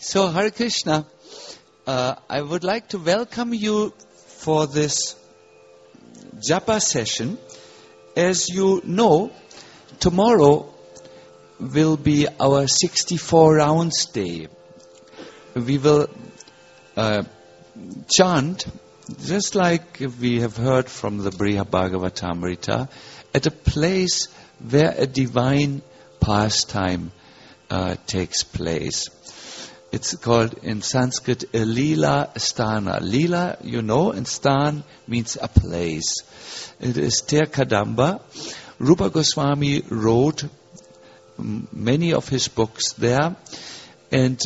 So, Hare Krishna, I would like to welcome you for this Japa session. As you know, tomorrow will be our 64 rounds day. We will chant, just like we have heard from the Brihad Bhagavatamrita, at a place where a divine pastime takes place. It's called in Sanskrit a Leela Sthana. Leela, you know, and Sthan means a place. It is Ter Kadamba. Rupa Goswami wrote many of his books there, and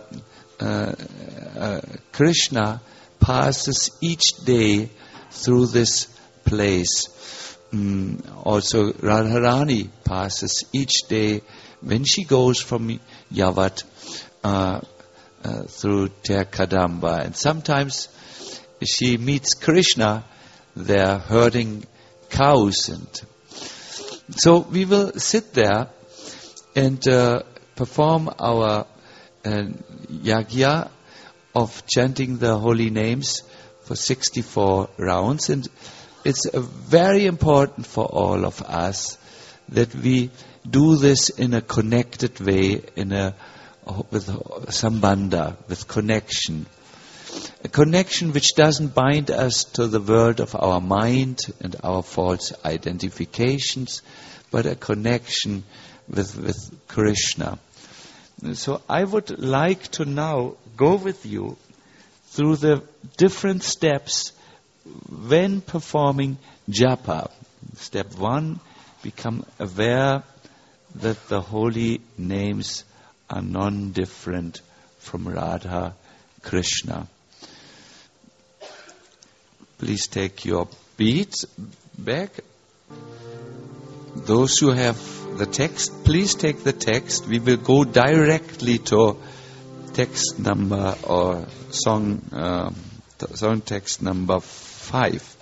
Krishna passes each day through this place. Also Radharani passes each day when she goes from Yavat through Ter Kadamba, and sometimes she meets Krishna there herding cows, and so we will sit there and perform our yagya of chanting the holy names for 64 rounds, and it's very important for all of us that we do this in a connected way, with sambandha, with connection. A connection which doesn't bind us to the world of our mind and our false identifications, but a connection with Krishna. So I would like to now go with you through the different steps when performing japa. Step 1, become aware that the holy names are non-different from Radha Krishna. Please take your beads back. Those who have the text, please take the text. We will go directly to text number or song text number 5.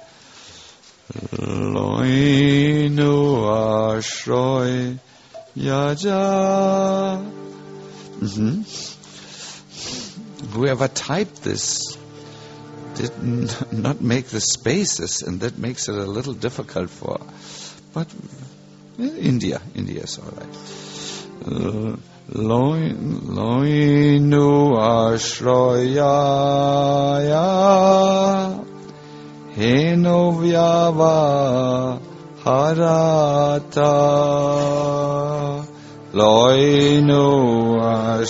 Loinu ashroy yaja. Whoever typed this did not make the spaces, and that makes it a little difficult for. But India is all right. Loinu ashroya heno vyava harata. Loinu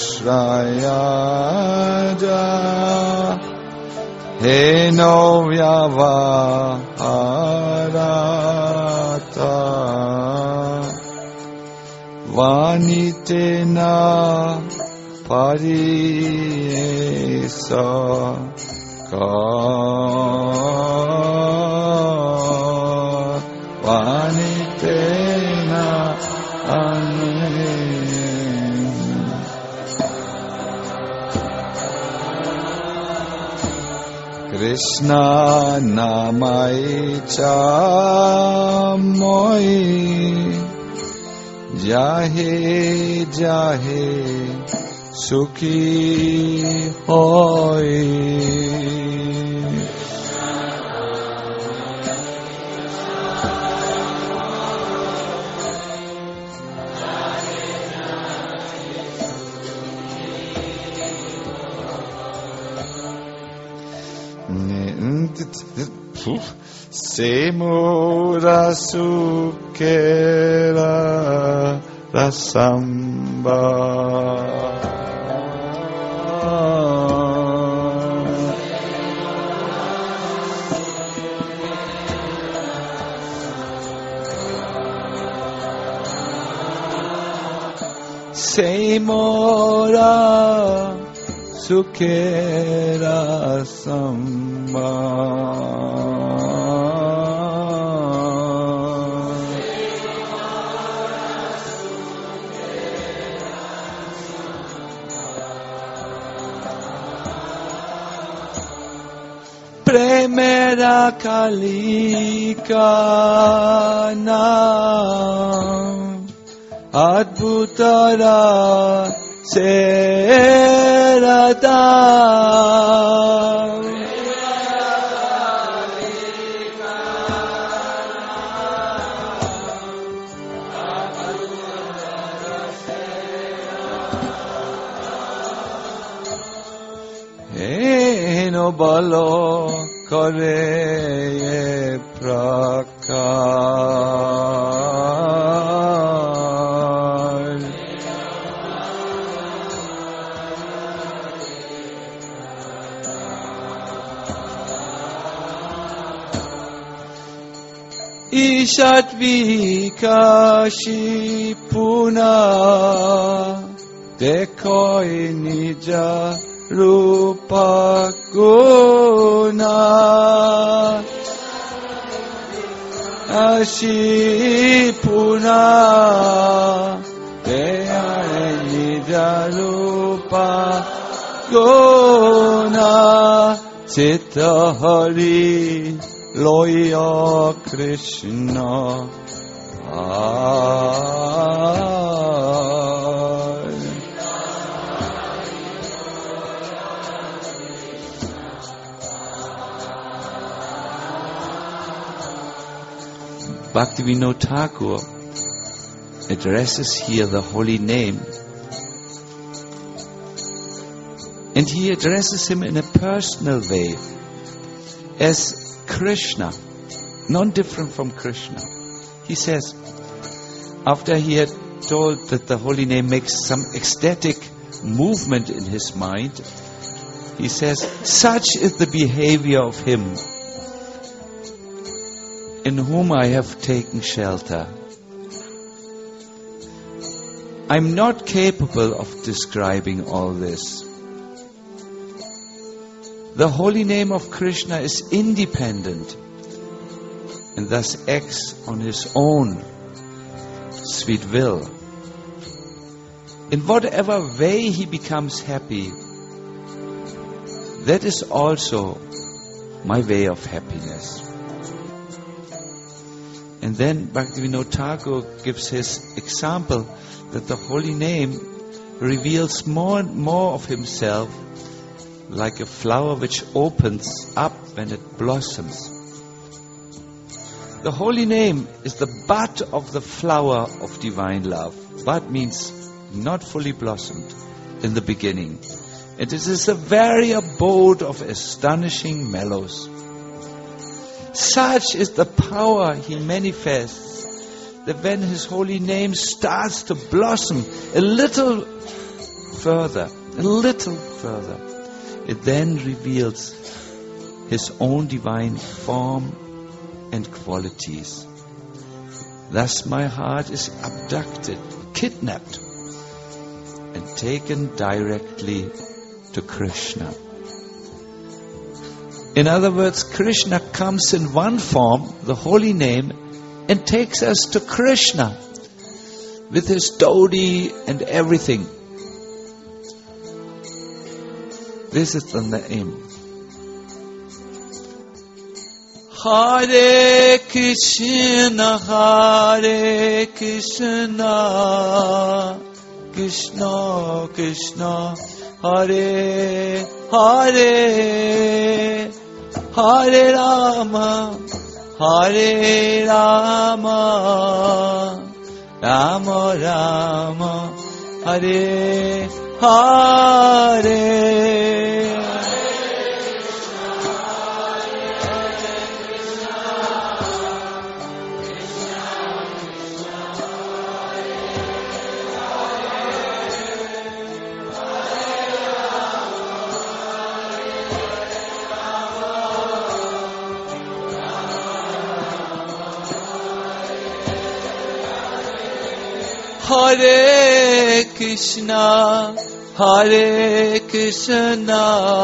ashrayaja heno vyavaharata vanitena pariyesa vanitena Krishna namai chamoi jahe jahe sukhi hoy. Semura sukera rasamba Semura sukera samba. Premera kalika nam Adbhutara Sera Eno balo kore prakar. Ishat vikashi puna dekoi nija Rupa Guna Ashipuna Nija Rupa Guna Chitta Hari Loya Krishna Bhaktivinoda Thakur addresses here the holy name, and he addresses him in a personal way as Krishna, non-different from Krishna. He says, after he had told that the holy name makes some ecstatic movement in his mind, he says, such is the behavior of him in whom I have taken shelter. I'm not capable of describing all this. The holy name of Krishna is independent and thus acts on his own sweet will. In whatever way he becomes happy, that is also my way of happiness. And then Bhaktivinoda Thakur gives his example that the holy name reveals more and more of himself like a flower which opens up when it blossoms. The holy name is the bud of the flower of divine love. Bud means not fully blossomed in the beginning. It is the very abode of astonishing mellows. Such is the power he manifests that when his holy name starts to blossom a little further, it then reveals his own divine form and qualities. Thus my heart is abducted, kidnapped, and taken directly to Krishna. In other words, Krishna comes in one form, the holy name, and takes us to Krishna with his Dodi and everything. This is the name. Hare Krishna, Hare Krishna, Krishna Krishna, Hare Hare, Hare Rama, Hare Rama, Rama Rama, Hare Hare. Hare Krishna, Hare Krishna,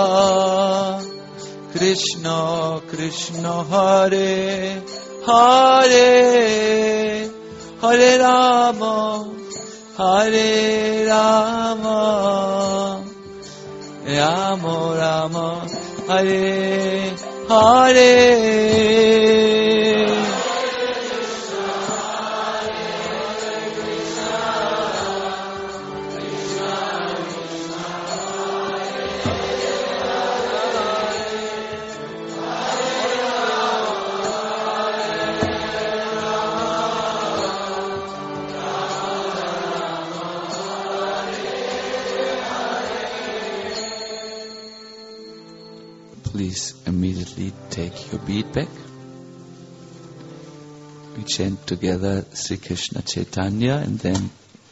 Krishna Krishna, Hare Hare, Hare Rama, Hare Rama, Rama Rama, Hare Hare. please immediately take your bead back. We chant together Sri Krishna Chaitanya, and then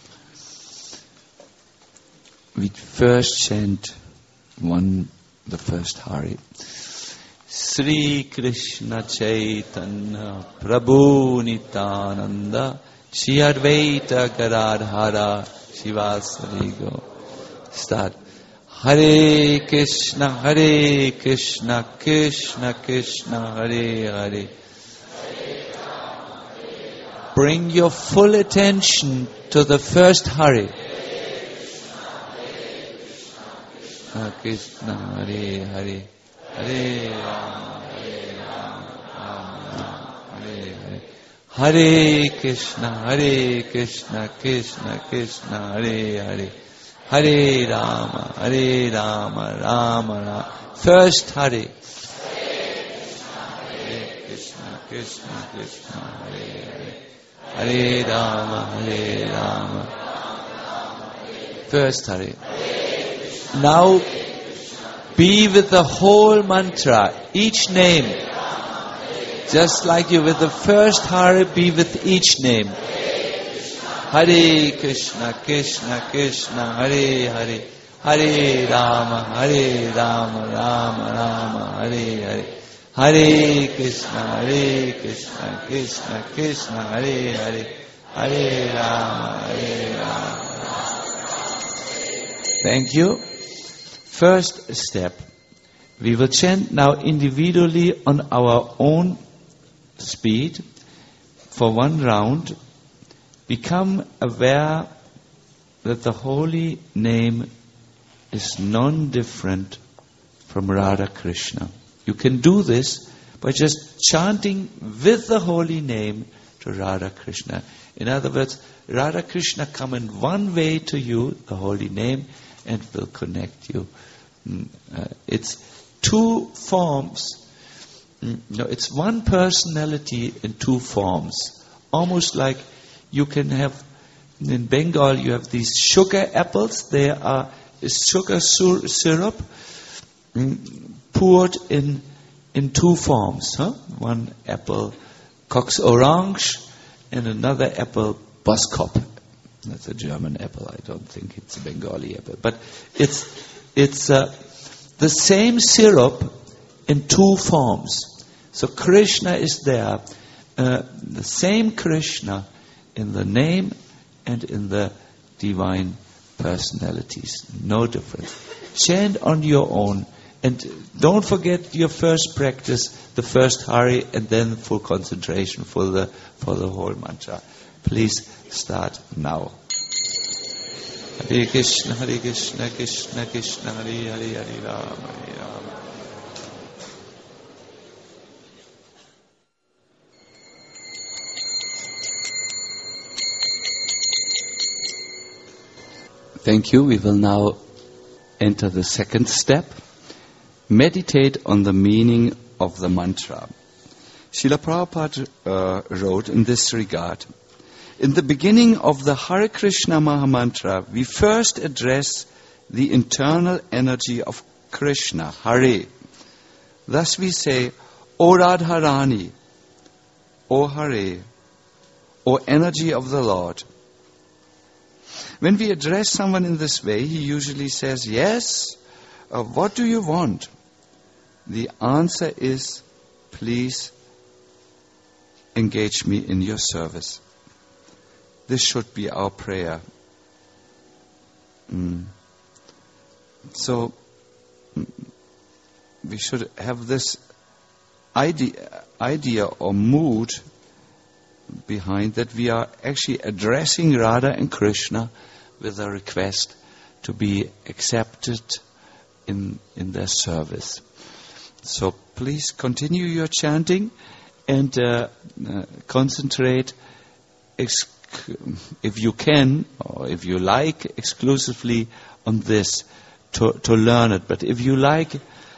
we first chant the first Hari. Sri Krishna Chaitanya Prabhu Nityananda Shri Advaita Gadadhara Shivasari Go. Start. Hare Krishna Krishna Krishna Hare Hare. Bring your full attention to the first Hari. Hare Krishna Hare Hare. Hare Rama Hare Rama Hare Hare. Hare Krishna Krishna Krishna Hare Hare. Hare Rama Rama Rama. First Hari. Hare Krishna Krishna Hare Hare. Hare Rama. First Hari. Now be with the whole mantra, each name. Just like you with the first Hari, be with each name. Hare Krishna Krishna Hare Hare. Hare Rama Rama Rama Hare Hare. Hare Krishna Krishna Hare Hare. Hare Rama. Thank you. First step. We will chant now individually on our own speed for one round. Become aware that the holy name is non-different from Radha Krishna. You can do this by just chanting with the holy name to Radha Krishna. In other words, Radha Krishna come in one way to you, the holy name, and will connect you. It's two forms. No, it's one personality in two forms. Almost like you can have, in Bengal you have these sugar apples. They are sugar syrup poured in two forms. One apple Cox Orange and another apple Boskop. That's a German apple. I don't think it's a Bengali apple. But it's the same syrup in two forms. So Krishna is there. The same Krishna in the name and in the divine personalities. No difference. Chant on your own. And don't forget your first practice, the first Hari, and then full concentration for the whole mantra. Please start now. Hare Krishna Krishna Krishna Hare Hare. Hare Rama Rama. Thank you. We will now enter the second step. Meditate on the meaning of the mantra. Srila Prabhupada wrote in this regard, in the beginning of the Hare Krishna Mahamantra, we first address the internal energy of Krishna, Hare. Thus we say, O Radharani, O Hare, O energy of the Lord. When we address someone in this way, he usually says, yes, what do you want? The answer is, please engage me in your service. This should be our prayer. So, we should have this idea or mood behind that we are actually addressing Radha and Krishna with a request to be accepted in their service. So please continue your chanting and concentrate, if you can or if you like, exclusively on this to learn it. But if you like,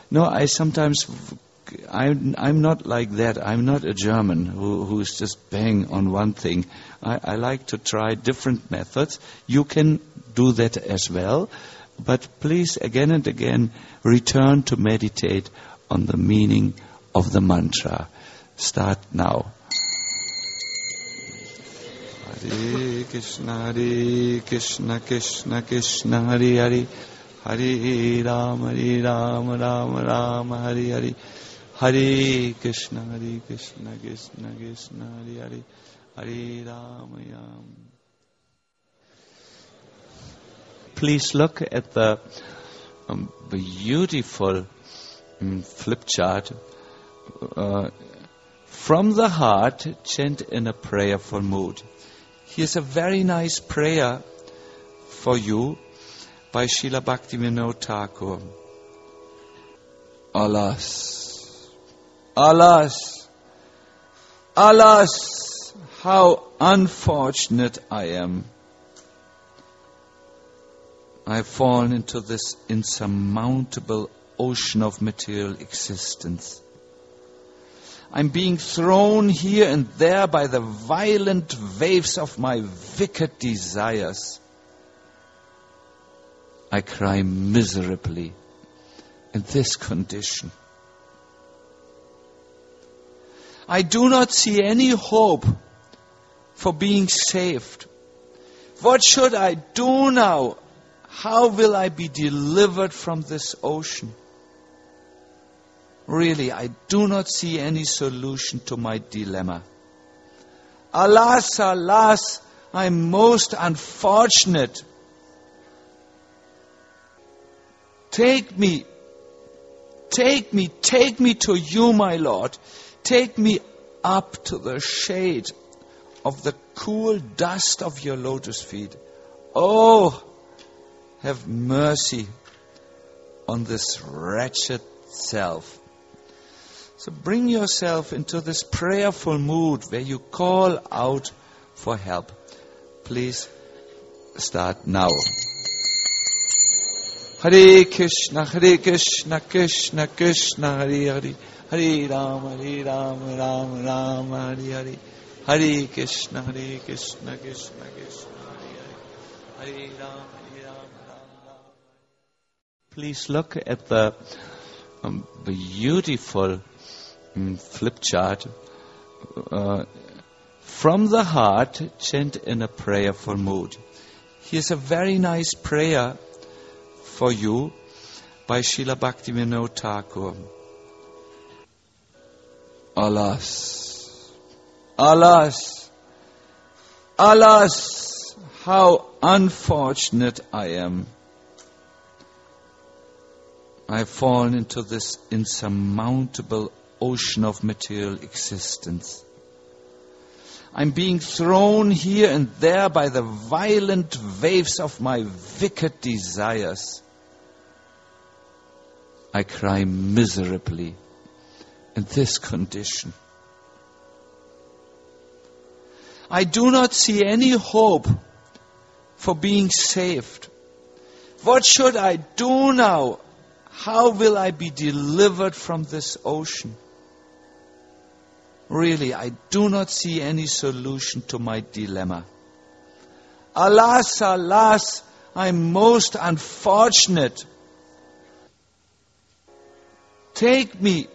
I'm not like that. I'm not a German who's just bang on one thing. I like to try different methods. You can do that as well. But please, again and again, return to meditate on the meaning of the mantra. Start now. Hare Krishna, Krishna Krishna, Hare Hare, Hare Rama, Rama Rama, Hare Hare, Hare Krishna, Krishna Krishna, Hare Hare, Hare Rama, Rama. Please look at the beautiful flip chart. From the heart, chant in a prayerful mood. Here's a very nice prayer for you by Srila Bhaktivinoda Thakur. Alas, alas, alas, how unfortunate I am. I've fallen into this insurmountable ocean of material existence. I'm being thrown here and there by the violent waves of my wicked desires. I cry miserably in this condition. I do not see any hope for being saved. What should I do now? How will I be delivered from this ocean? Really, I do not see any solution to my dilemma. Alas, alas, I'm most unfortunate. Take me to you, my Lord. Take me up to the shade of the cool dust of your lotus feet. Oh, have mercy on this wretched self. So bring yourself into this prayerful mood where you call out for help. Please start now. Hare Krishna, Krishna Krishna, Hare Hare, Hare Rama, Rama Rama, Hare Hare, Hare Krishna, Krishna Krishna, Hare Hare, Hare Rama, Rama. Please look at the beautiful flip chart. From the heart, chant in a prayerful mood. Here's a very nice prayer for you by Srila Bhaktivinoda Thakur. Alas, alas, alas, how unfortunate I am. I've fallen into this insurmountable ocean of material existence. I'm being thrown here and there by the violent waves of my wicked desires. I cry miserably in this condition. I do not see any hope for being saved. What should I do now? How will I be delivered from this ocean? Really, I do not see any solution to my dilemma. Alas, alas, I'm most unfortunate. Take me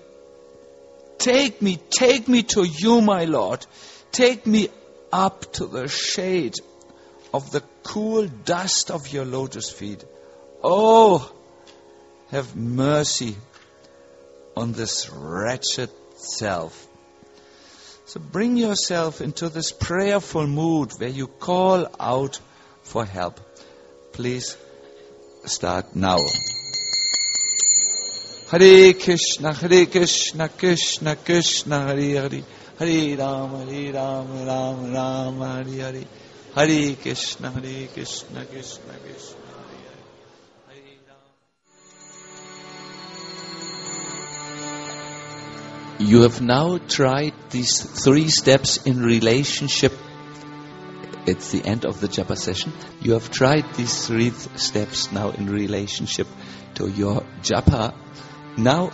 to you, my Lord. Take me up to the shade of the cool dust of your lotus feet. Oh, have mercy on this wretched self. So bring yourself into this prayerful mood where you call out for help. Please start now. Hare Krishna, Krishna Krishna, Hare Hare, Hare Rama, Rama Rama, Hare Hare, Hare Krishna, Krishna Krishna, Hare Hare, Hare Rama. You have now tried these 3 steps in relationship. It's the end of the japa session. You have tried these 3 steps now in relationship to your japa. Now,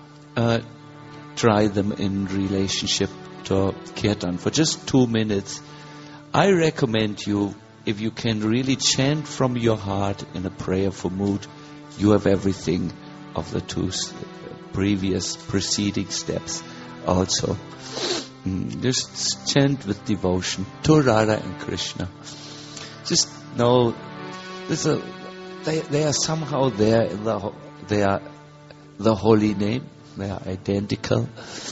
try them in relationship to kirtan for just 2 minutes. I recommend you, if you can really chant from your heart in a prayerful mood, you have everything of the 2 previous preceding steps also. Just chant with devotion to Radha and Krishna. Just know they are somehow there in they are the holy name. They are identical.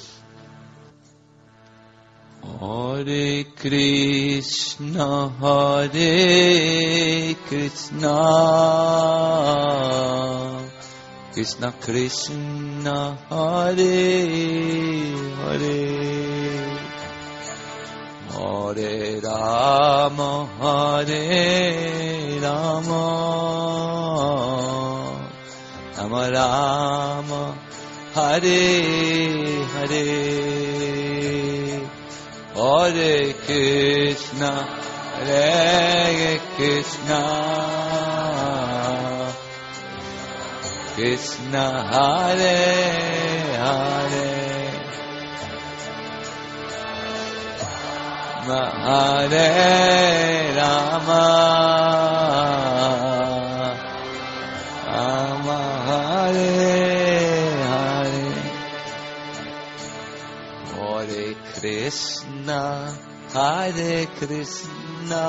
Hare Krishna, Hare Krishna, Krishna Krishna, Hare Hare, Hare Rama, Hare Rama, Rama Rama, Hare Hare, Hare Krishna, Hare Krishna, Krishna Hare Hare, Hare Rama, Rama Hare Hare, Hare Krishna, Hare Krishna,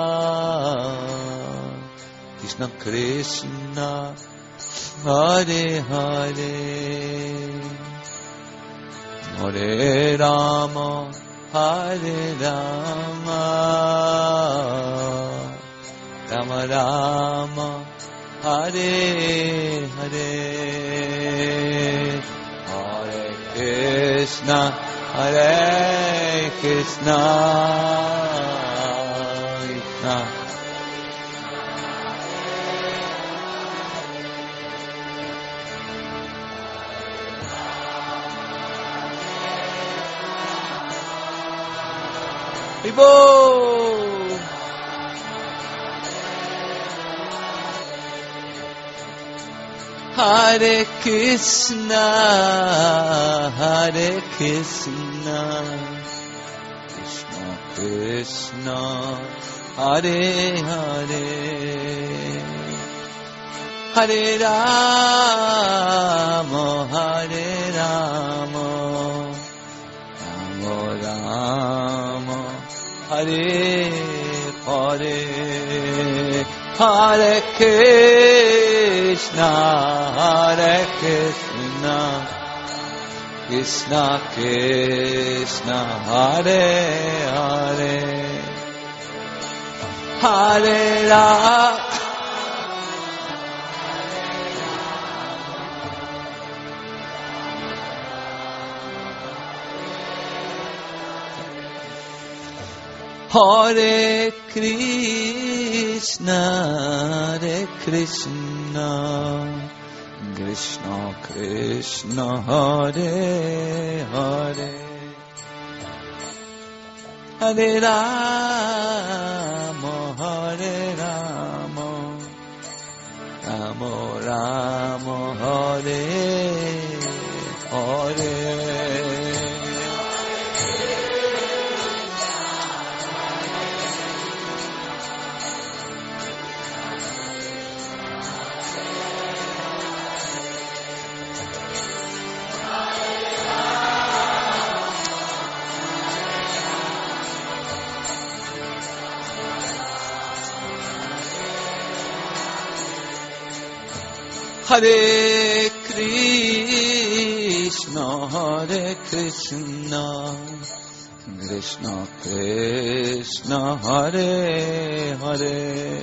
Krishna Krishna, Hare Hare, Hare Rama, Hare Rama, Rama Rama, Hare Hare, Hare Krishna, Hare Krishna, Krishna Vivo! Hare Krishna, Hare Krishna, Krishna Krishna, Hare Hare, Hare Rama, Hare Rama, Rama Rama, Hare Hare, Hare Krishna, Hare Krishna, Krishna Krishna, Hare Hare, Hare Rama, Hare Krishna, Hare Krishna, Krishna Krishna, Hare Hare, Hare Rama, Hare Rama, Rama Rama, Hare Hare, Hare Krishna, Hare Krishna, Krishna Krishna, Hare Hare,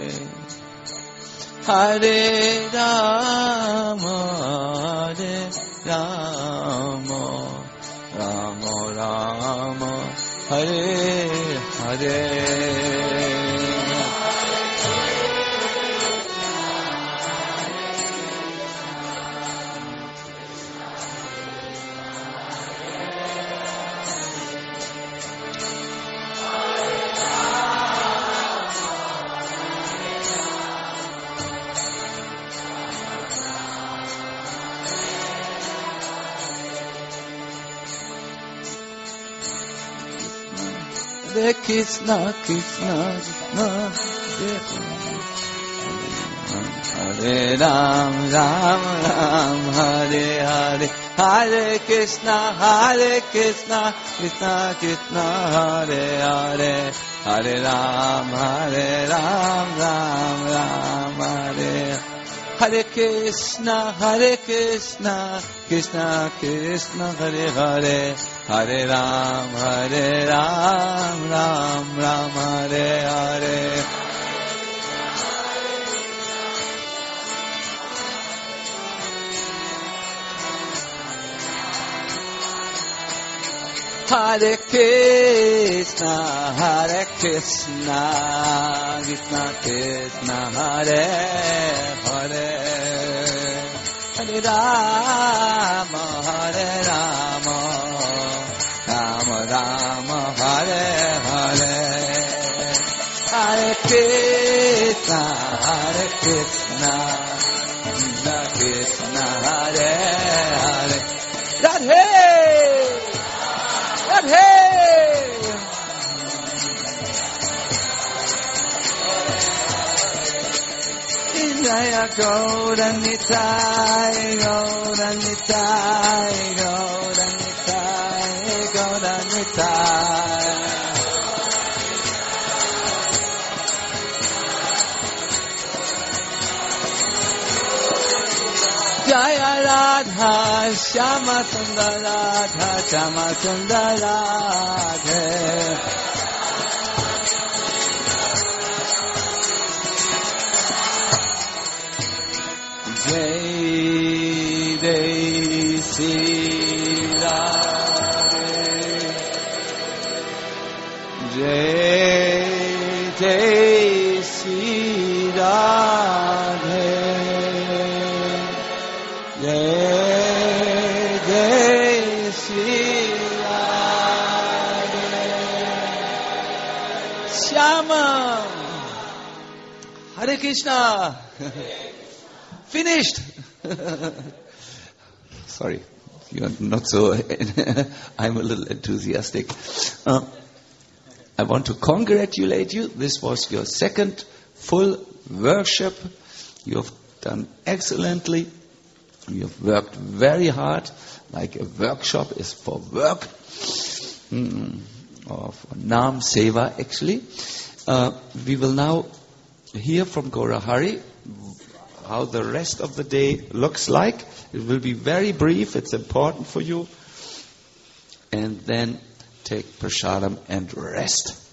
Hare Rama, Hare Rama, Rama Rama, Hare Hare, Hare Krishna, Krishna Krishna, Hare Hare. Hare Ram, Ram Ram, Hare Hare, Hare Krishna, Krishna Krishna, Hare Hare, Hare Ram, Ram Ram, Hare Hare Krishna, Krishna Krishna, Hare Hare, Hare Ram, Ram Ram, Hare Hare. Hare Krishna, Krishna Krishna, Hare Hare, Hare Rama, Rama Rama, Hare Hare, Hare Krishna, Krishna Krishna, Hare Hare, Radhe Jaya Gauranitai, Gauranitai, Gauranitai, Gauranitai. Jaya Radha, Shama Sundar Radha, Shama Sundar Radha. Jai Jai Sri Radhe, Jai Jai Sri Radhe, Jai Jai Sri Radhe. Shama, Hare Krishna. Finished. Sorry, you're not so. I'm a little enthusiastic. I want to congratulate you. This was your second full workshop. You have done excellently. You have worked very hard, like a workshop is for work, or for Nam Seva actually. We will now hear from Gaura Hari how the rest of the day looks like. It will be very brief, it's important for you. And then take prasadam and rest.